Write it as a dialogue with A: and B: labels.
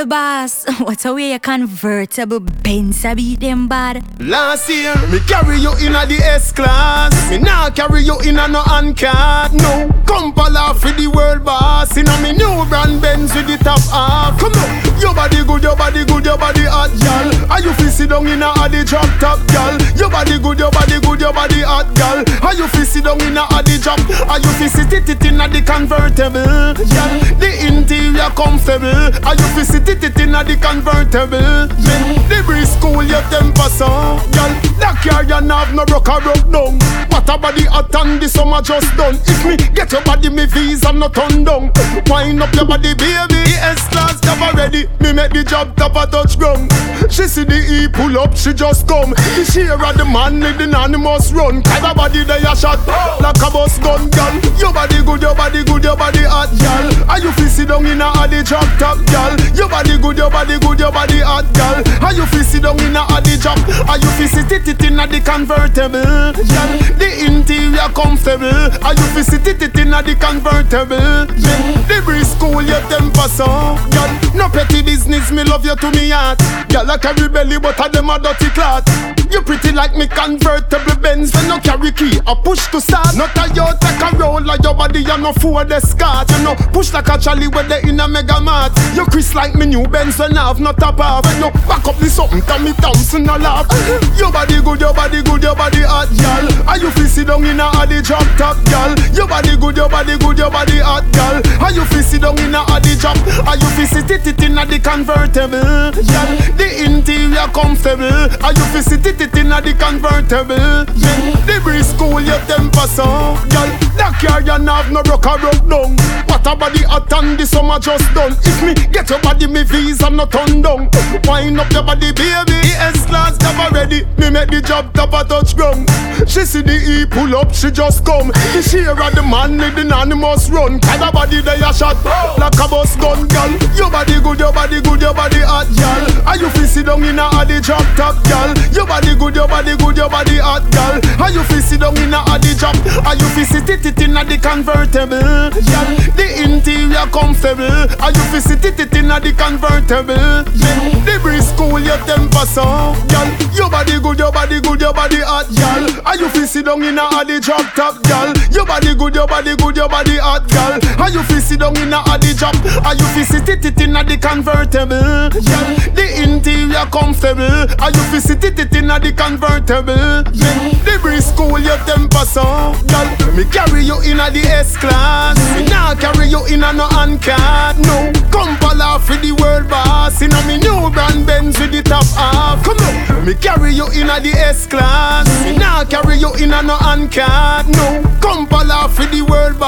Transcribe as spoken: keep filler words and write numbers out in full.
A: World boss, what a way a convertible Benz a beat them bad.
B: Last year, me carry you in a the S-Class. Me now carry you in a no hand-card. No, come pala for the world boss. In a me new brand Benz with the top half. Come on, your body good, your body good, your body hot, gal. Are you fi sit down in a the drop top, gal? Your body good, your body good, your body hot, gal. Are you fi sit down in a the drop? Are you fi sit it in a the convertible, gal? The interior comfortable. Are you fi sit it in a the convertible? The breeze cool your temper so, gal. That car you have no broke or broke down. What a body hot and the summer just done. If me get your body, me visa no turn down. Wind up your body, baby. The S-Class never ready. Me make the job top a touch ground. She see the E pull up, she just come. The share of the man with the animals run. Cause her body they a shot like a bus gun, gal. Your body good, your body good, your body hot, gal. Are you fi sit down in a the drop top, gal? Your body good, your body good, your body hot, gal. Are you fi sit down in a the drop? Are you fi sit it in a the convertible, gal? The interior comfortable. Are you fi sit it in a the convertible? The breeze cool your temper so, gal. No petty business, me love you to me heart. Gal I carry belly but a them a dirty clot. You pretty like me convertible Benz when you carry key a push to start. Not a you take a roll like your body you no for the scat. You know push like a Charlie when they in a mega mart. You Chris like me new Benz when I have not top off. When you back up this something Tommy Thompson a laugh. Your body good, your body good, your body hot, gal. Are you fi sit down in a the drop top, gal? Your body good, your body good, your body hot, gal. Are you fi sit down in a the drop? Are you fi sit it in a the convertible, gal? The interior comfortable. Are you fi sit it in a the convertible? The breeze cool your temper so, gal. That car you have no broke or broke down. What a body hot and the summer just done. If me get your body, me visa no turn down. Wind up your body, baby. The S-Class never ready. Me make the job top a touch ground. She see the E pull up, she just come. The share of the man with the animals run. Cause her body they a shot like a bus gun, gal. Your body good, your body good, your body hot, gal. Are you fi sit down in a the drop top, gal? Your body good, your body good, your body hot, gal. Are you fi sit down in a the drop? Are you fi sit it in a the convertible, gal? The interior comfortable. Are you fi sit it in a the convertible? The breeze cool your temper so, gal. Your body good, your body good, your body hot, gal. Are you fi sit down in a the drop top, gal? Your body good, your body good, your body hot, gal. Are you fi sit down in a the drop? Are you fi sit it in a the convertible, gal? The interior comfortable. Are you fi sit it in a the convertible? The breeze cool your temper so, gal. Me carry you in a the S-Class. Me now carry you in a no hand-card. No, come pala for the world boss. In a me new brand Benz with the top half. Come on, me carry you in a the S-Class. Me now carry you in a no hand-card. No, come pala for the world